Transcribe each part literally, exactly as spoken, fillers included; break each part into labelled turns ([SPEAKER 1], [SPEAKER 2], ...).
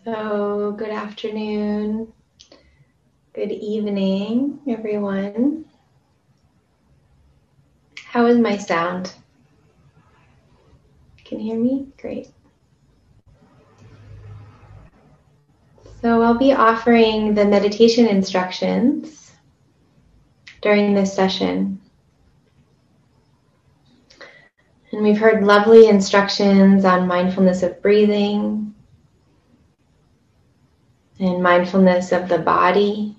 [SPEAKER 1] So, good afternoon, good evening, everyone. How is my sound? Can you hear me? Great. So, I'll be offering the meditation instructions during this session. And we've heard lovely instructions on mindfulness of breathing and mindfulness of the body.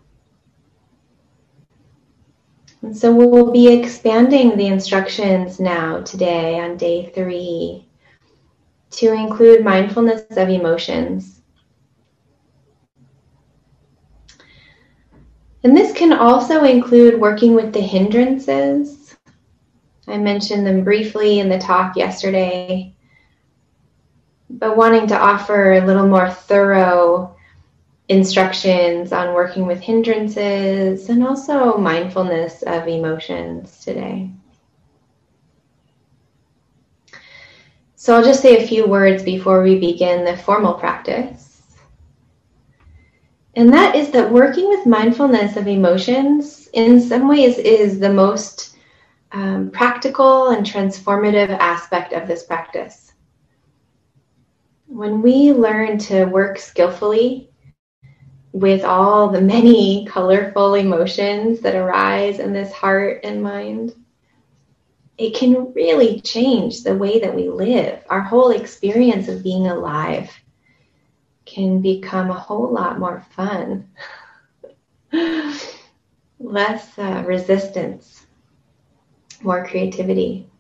[SPEAKER 1] And so we'll be expanding the instructions now today on day three to include mindfulness of emotions. And this can also include working with the hindrances. I mentioned them briefly in the talk yesterday, but wanting to offer a little more thorough instructions on working with hindrances and also mindfulness of emotions today. So I'll just say a few words before we begin the formal practice. And that is that working with mindfulness of emotions in some ways is the most um, practical and transformative aspect of this practice. When we learn to work skillfully with all the many colorful emotions that arise in this heart and mind, it can really change the way that we live. Our whole experience of being alive can become a whole lot more fun, less uh, resistance, more creativity.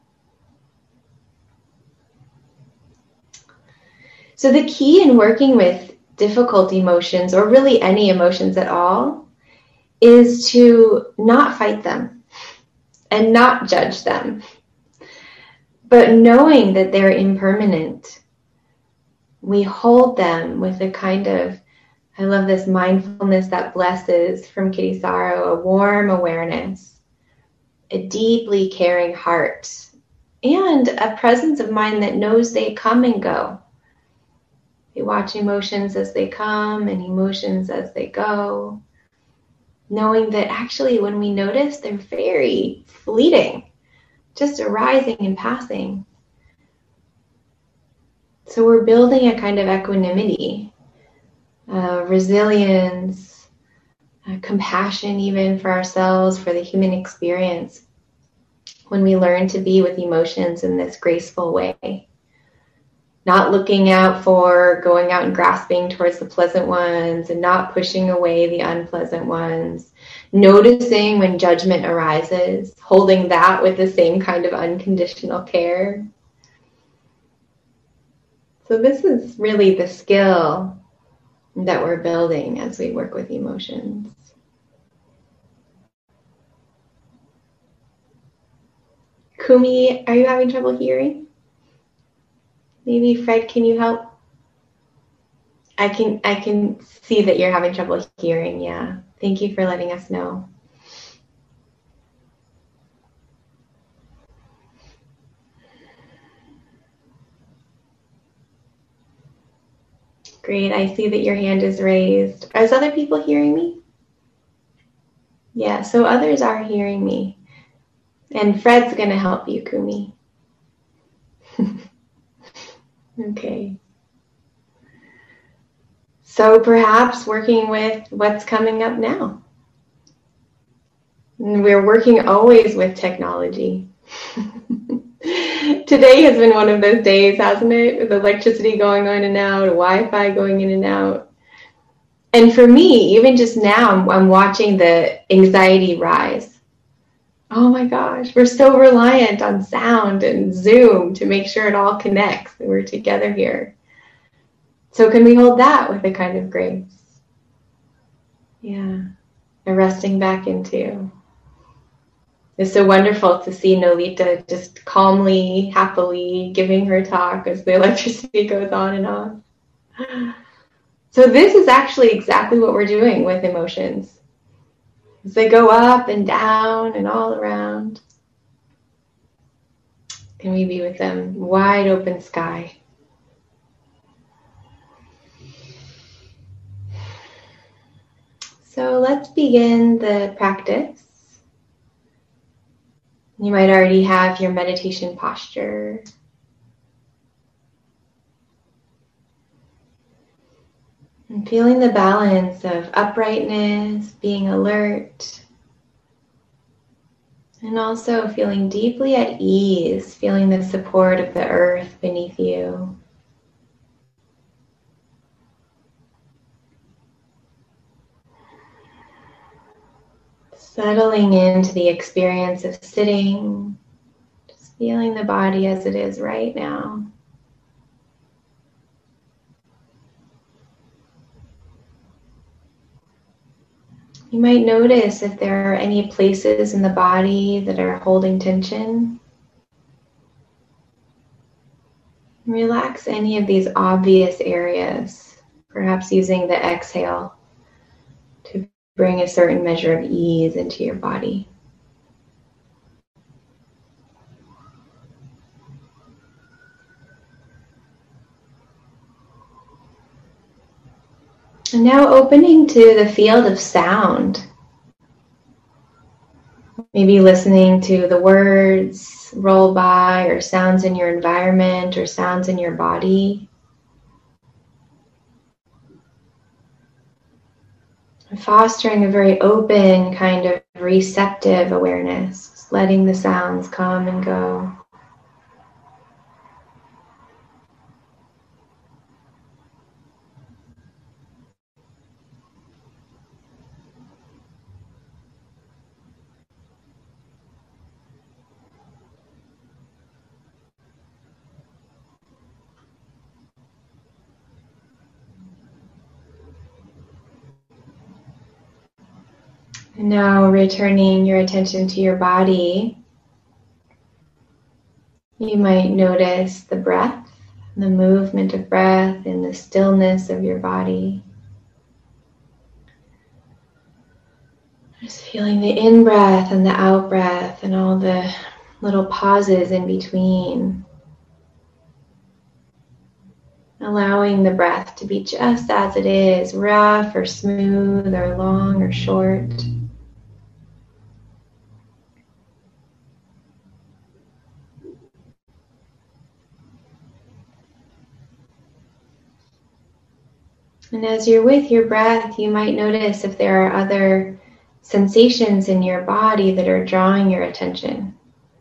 [SPEAKER 1] So the key in working with difficult emotions, or really any emotions at all, is to not fight them and not judge them, but knowing that they're impermanent. We hold them with a kind of, I love this mindfulness that blesses from Kitty Sorrow, a warm awareness, a deeply caring heart, and a presence of mind that knows they come and go. We watch emotions as they come and emotions as they go, knowing that actually when we notice, they're very fleeting, just arising and passing. So we're building a kind of equanimity, uh, resilience, uh, compassion even for ourselves, for the human experience, when we learn to be with emotions in this graceful way. Not looking out for going out and grasping towards the pleasant ones and not pushing away the unpleasant ones. Noticing when judgment arises, holding that with the same kind of unconditional care. So this is really the skill that we're building as we work with emotions. Kumi, are you having trouble hearing? Maybe Fred, can you help? I can I can see that you're having trouble hearing, yeah. Thank you for letting us know. Great, I see that your hand is raised. Are other people hearing me? Yeah, so others are hearing me. And Fred's going to help you, Kumi. Okay. So perhaps working with what's coming up now. And we're working always with technology. Today has been one of those days, hasn't it? With electricity going in and out, Wi-Fi going in and out. And for me, even just now, I'm, I'm watching the anxiety rise. Oh my gosh, we're so reliant on sound and Zoom to make sure it all connects and we're together here. So can we hold that with a kind of grace? Yeah, and resting back into. It's so wonderful to see Nolita just calmly, happily giving her talk as the electricity goes on and on. So this is actually exactly what we're doing with emotions. As they go up and down and all around, can we be with them? Wide open sky. So let's begin the practice. You might already have your meditation posture. And feeling the balance of uprightness, being alert, and also feeling deeply at ease, feeling the support of the earth beneath you. Settling into the experience of sitting, just feeling the body as it is right now. You might notice if there are any places in the body that are holding tension. Relax any of these obvious areas, perhaps using the exhale to bring a certain measure of ease into your body. And now opening to the field of sound. Maybe listening to the words roll by, or sounds in your environment, or sounds in your body. Fostering a very open, kind of receptive awareness, letting the sounds come and go. And now returning your attention to your body, you might notice the breath, the movement of breath, and the stillness of your body. Just feeling the in-breath and the out-breath and all the little pauses in between. Allowing the breath to be just as it is, rough or smooth or long or short. And as you're with your breath, you might notice if there are other sensations in your body that are drawing your attention.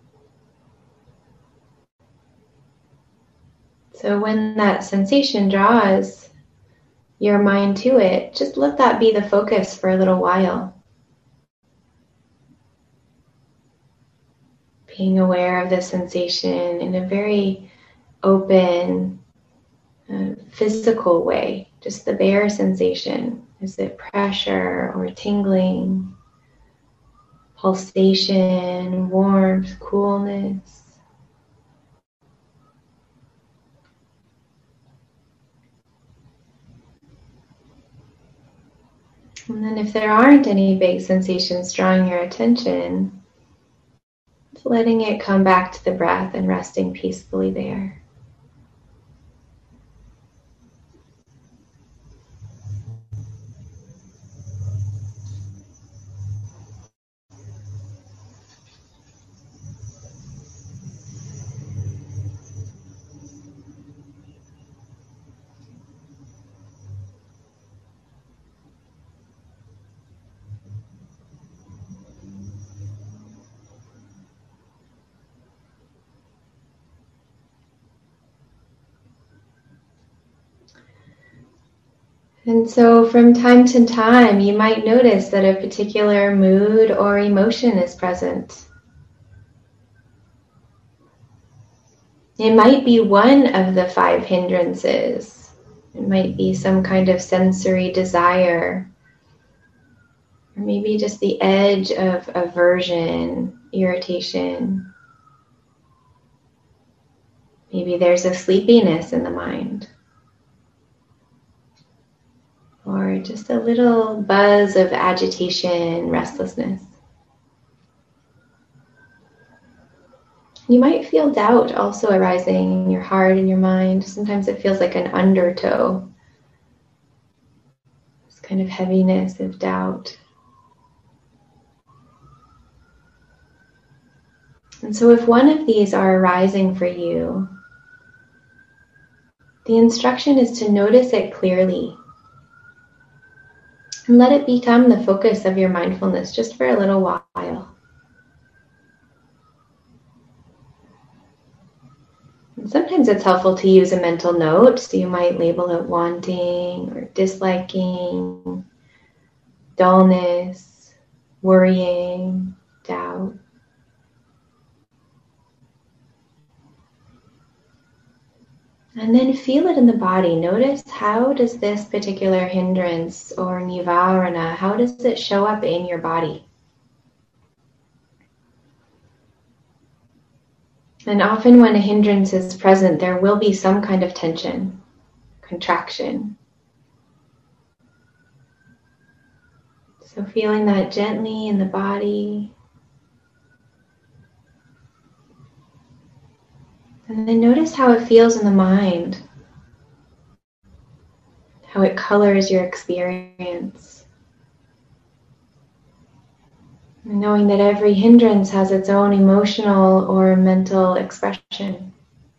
[SPEAKER 1] So when that sensation draws your mind to it, just let that be the focus for a little while. Being aware of the sensation in a very open, uh, physical way. Just the bare sensation. Is it pressure or tingling? Pulsation, warmth, coolness. And then if there aren't any big sensations drawing your attention, just letting it come back to the breath and resting peacefully there. And so from time to time, you might notice that a particular mood or emotion is present. It might be one of the five hindrances. It might be some kind of sensory desire, or maybe just the edge of aversion, irritation. Maybe there's a sleepiness in the mind. Or just a little buzz of agitation, restlessness. You might feel doubt also arising in your heart and your mind. Sometimes it feels like an undertow. It's kind of heaviness of doubt. And so if one of these are arising for you, the instruction is to notice it clearly and let it become the focus of your mindfulness just for a little while. And sometimes it's helpful to use a mental note, so you might label it wanting or disliking, dullness, worrying, doubt. And then feel it in the body. Notice, how does this particular hindrance or nivarana, how does it show up in your body? And often when a hindrance is present, there will be some kind of tension, contraction. So feeling that gently in the body. And then notice how it feels in the mind, how it colors your experience. And knowing that every hindrance has its own emotional or mental expression.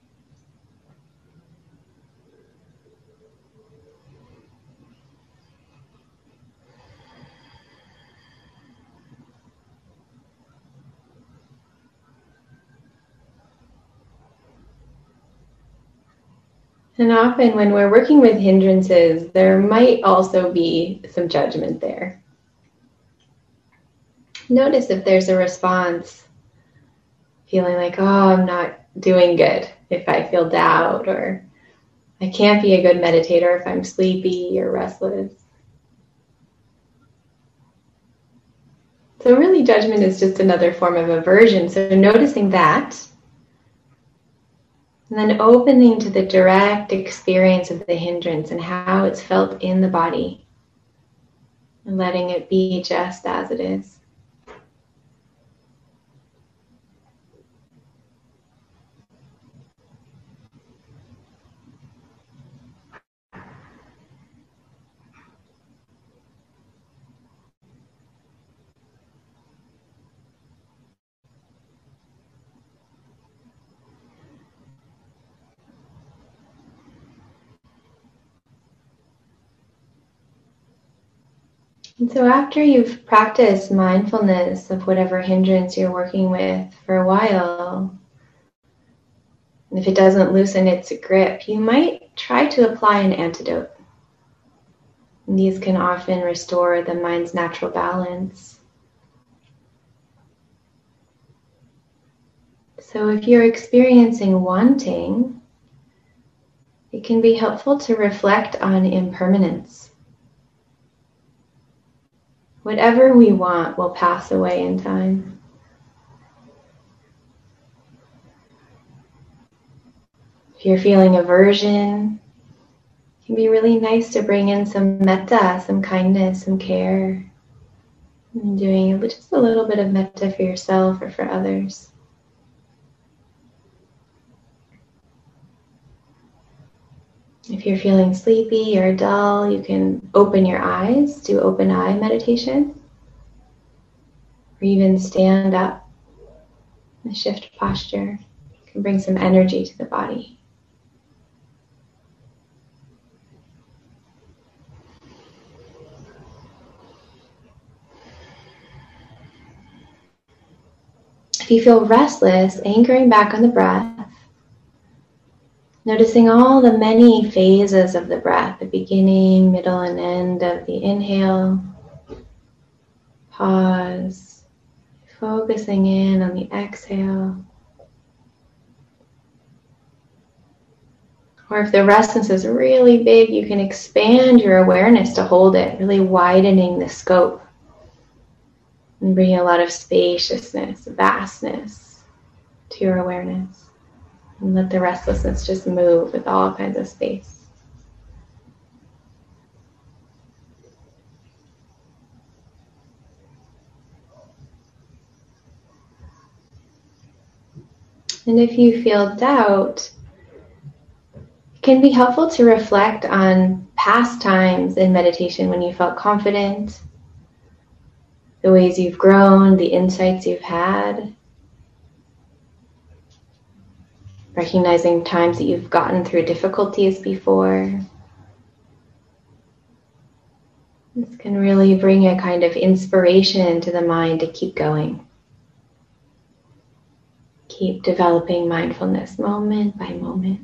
[SPEAKER 1] And often when we're working with hindrances, there might also be some judgment there. Notice if there's a response, feeling like, oh, I'm not doing good if I feel doubt, or I can't be a good meditator if I'm sleepy or restless. So really, judgment is just another form of aversion. So noticing that, and then opening to the direct experience of the hindrance and how it's felt in the body, and letting it be just as it is. And so after you've practiced mindfulness of whatever hindrance you're working with for a while, and if it doesn't loosen its grip, you might try to apply an antidote. And these can often restore the mind's natural balance. So if you're experiencing wanting, it can be helpful to reflect on impermanence. Whatever we want will pass away in time. If you're feeling aversion, it can be really nice to bring in some metta, some kindness, some care. And doing just a little bit of metta for yourself or for others. If you're feeling sleepy or dull, you can open your eyes, do open eye meditation, or even stand up and shift posture. You can bring some energy to the body. If you feel restless, anchoring back on the breath, noticing all the many phases of the breath, the beginning, middle, and end of the inhale. Pause, focusing in on the exhale. Or if the restlessness is really big, you can expand your awareness to hold it, really widening the scope and bringing a lot of spaciousness, vastness to your awareness. And let the restlessness just move with all kinds of space. And if you feel doubt, it can be helpful to reflect on past times in meditation when you felt confident, the ways you've grown, the insights you've had. Recognizing times that you've gotten through difficulties before. This can really bring a kind of inspiration to the mind to keep going. Keep developing mindfulness moment by moment.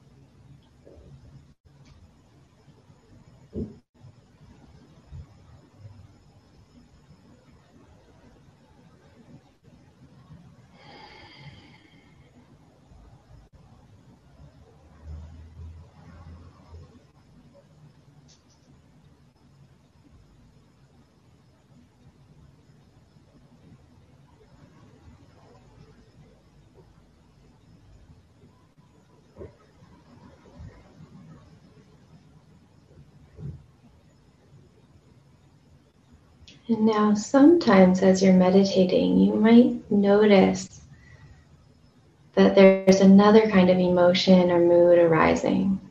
[SPEAKER 1] And now sometimes as you're meditating, you might notice that there's another kind of emotion or mood arising.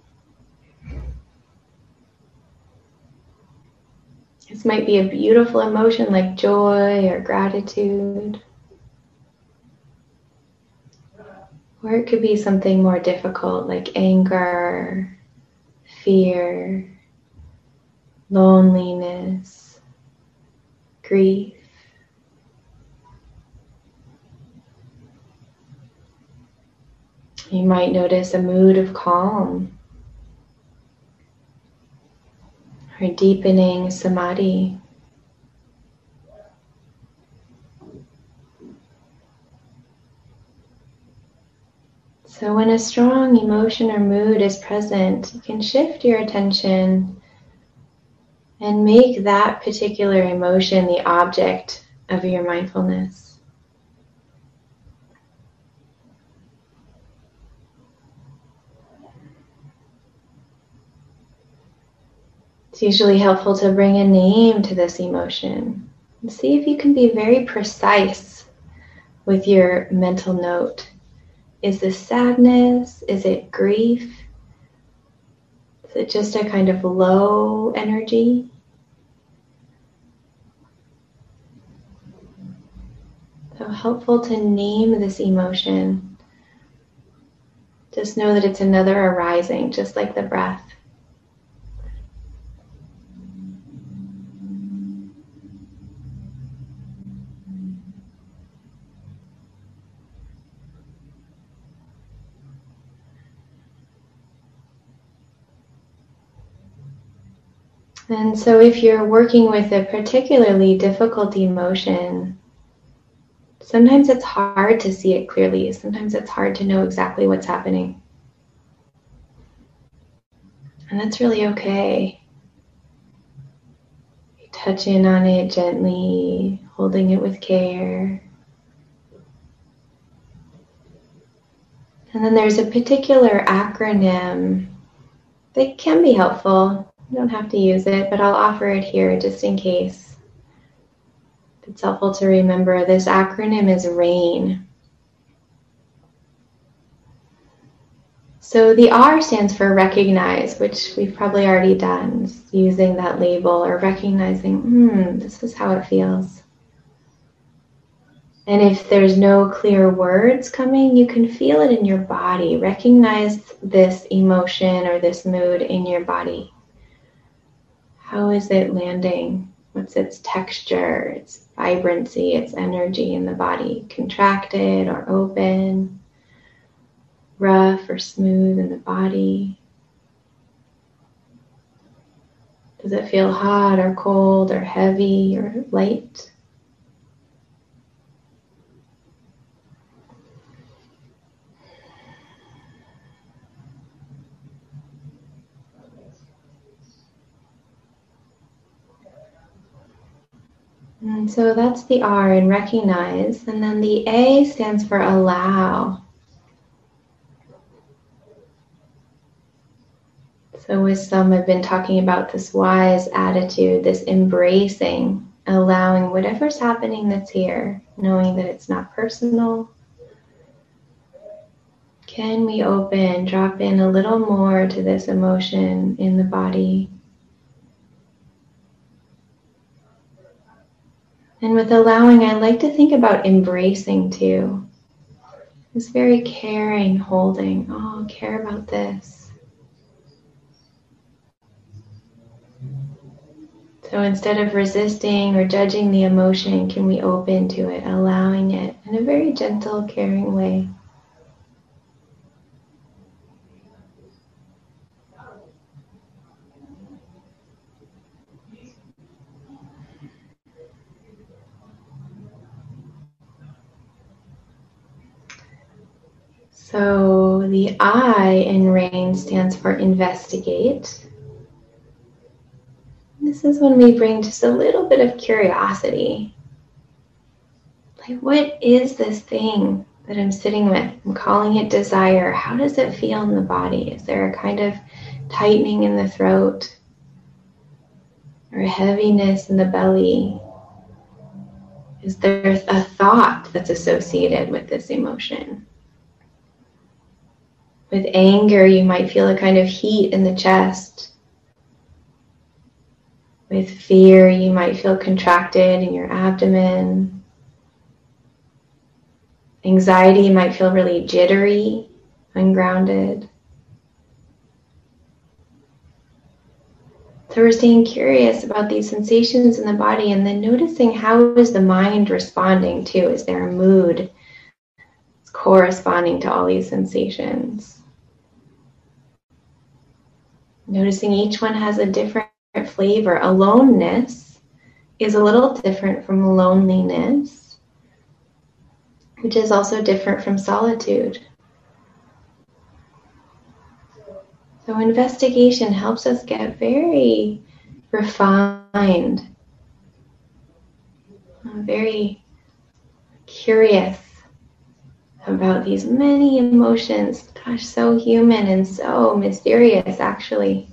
[SPEAKER 1] This might be a beautiful emotion like joy or gratitude. Or it could be something more difficult like anger, fear, loneliness, grief. You might notice a mood of calm or deepening samadhi. So when a strong emotion or mood is present, you can shift your attention and make that particular emotion the object of your mindfulness. It's usually helpful to bring a name to this emotion and see if you can be very precise with your mental note. Is this sadness? Is it grief? Is it just a kind of low energy? So helpful to name this emotion. Just know that it's another arising, just like the breath. And so if you're working with a particularly difficult emotion, sometimes it's hard to see it clearly. Sometimes it's hard to know exactly what's happening. And that's really okay. You touch in on it gently, holding it with care. And then there's a particular acronym that can be helpful. You don't have to use it, but I'll offer it here just in case. It's helpful to remember this acronym is RAIN. So the R stands for recognize, which we've probably already done, using that label or recognizing, hmm, this is how it feels. And if there's no clear words coming, you can feel it in your body. Recognize this emotion or this mood in your body. How is it landing? What's its texture, its vibrancy, its energy in the body? Contracted or open, rough or smooth in the body? Does it feel hot or cold or heavy or light? And so that's the R in recognize. And then the A stands for allow. So with some, I've been talking about this wise attitude, this embracing, allowing whatever's happening that's here, knowing that it's not personal. It Can we open, drop in a little more to this emotion in the body? And with allowing, I like to think about embracing too. This very caring, holding, oh, care about this. So instead of resisting or judging the emotion, can we open to it, allowing it in a very gentle, caring way? So the I in RAIN stands for investigate. This is when we bring just a little bit of curiosity. Like, what is this thing that I'm sitting with? I'm calling it desire. How does it feel in the body? Is there a kind of tightening in the throat? Or a heaviness in the belly? Is there a thought that's associated with this emotion? With anger, you might feel a kind of heat in the chest. With fear, you might feel contracted in your abdomen. Anxiety, you might feel really jittery, ungrounded. So we're staying curious about these sensations in the body and then noticing how is the mind responding to? Is there a mood corresponding to all these sensations? Noticing each one has a different flavor. Aloneness is a little different from loneliness, which is also different from solitude. So investigation helps us get very refined, very curious about these many emotions. Gosh, so human and so mysterious, actually.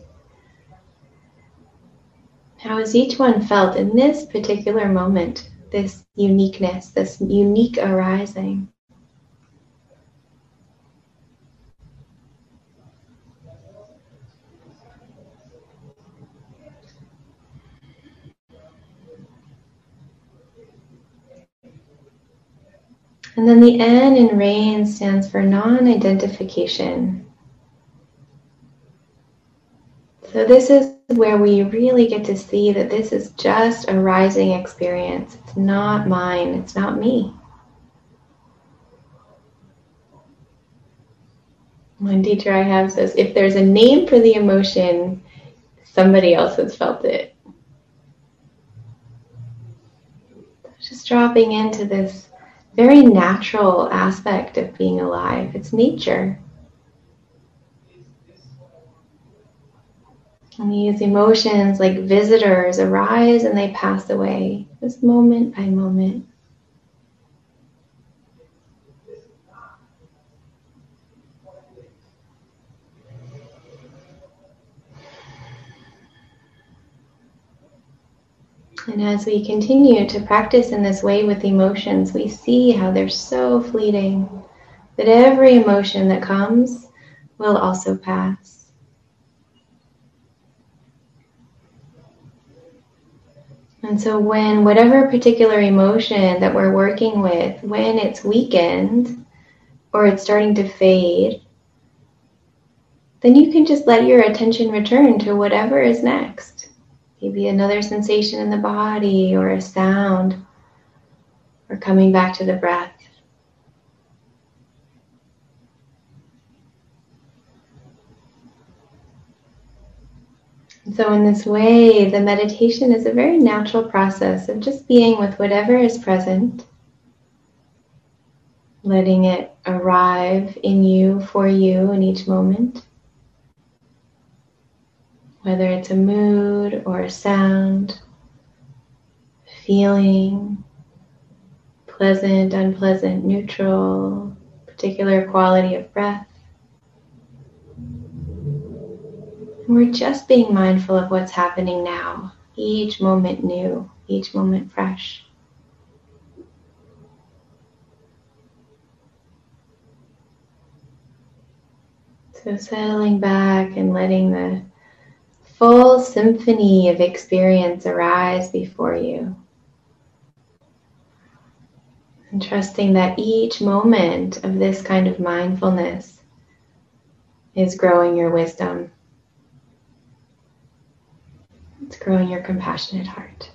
[SPEAKER 1] How is each one felt in this particular moment, this uniqueness, this unique arising? And then the N in RAIN stands for non-identification. So this is where we really get to see that this is just a rising experience. It's not mine. It's not me. One teacher I have says, if there's a name for the emotion, somebody else has felt it. Just dropping into this very natural aspect of being alive. It's nature. And these emotions, like visitors, arise and they pass away, just moment by moment. And as we continue to practice in this way with emotions, we see how they're so fleeting, that every emotion that comes will also pass. And so when whatever particular emotion that we're working with, when it's weakened or it's starting to fade, then you can just let your attention return to whatever is next. Maybe another sensation in the body or a sound, or coming back to the breath. And so in this way, the meditation is a very natural process of just being with whatever is present, letting it arrive in you, for you, in each moment. Whether it's a mood or a sound, feeling, pleasant, unpleasant, neutral, particular quality of breath. And we're just being mindful of what's happening now, each moment new, each moment fresh. So settling back and letting the full symphony of experience arise before you. And trusting that each moment of this kind of mindfulness is growing your wisdom. It's growing your compassionate heart.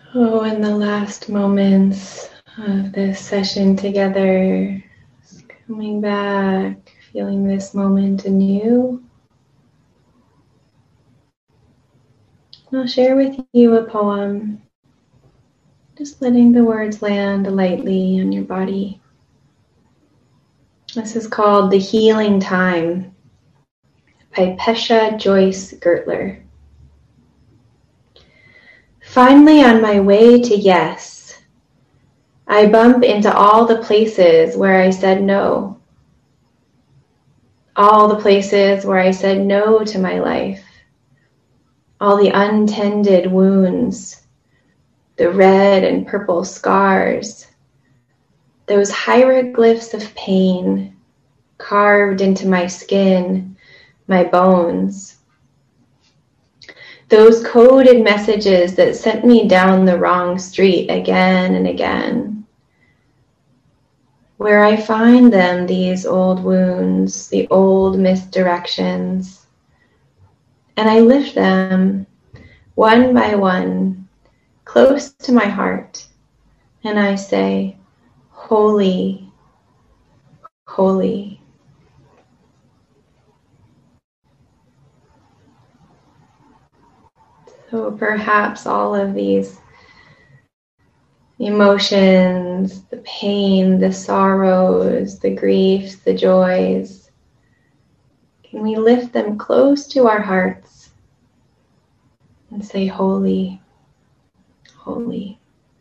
[SPEAKER 1] Oh, in the last moments of this session together, just coming back, feeling this moment anew. I'll share with you a poem, just letting the words land lightly on your body. This is called The Healing Time by Pesha Joyce Gertler. Finally on my way to yes, I bump into all the places where I said no. All the places where I said no to my life. All the untended wounds, the red and purple scars, those hieroglyphs of pain carved into my skin, my bones. Those coded messages that sent me down the wrong street again and again. Where I find them, these old wounds, the old misdirections, and I lift them one by one close to my heart, and I say, holy, holy. So perhaps all of these emotions, the pain, the sorrows, the griefs, the joys, can we lift them close to our hearts and say, holy, holy.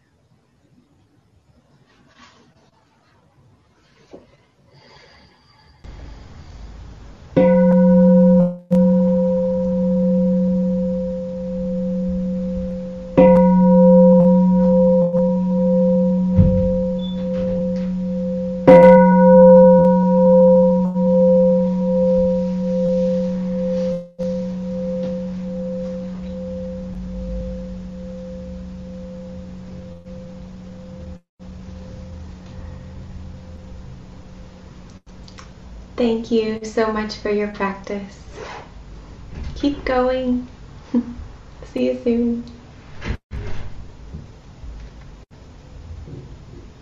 [SPEAKER 1] Thank you so much for your practice. Keep going. See you soon.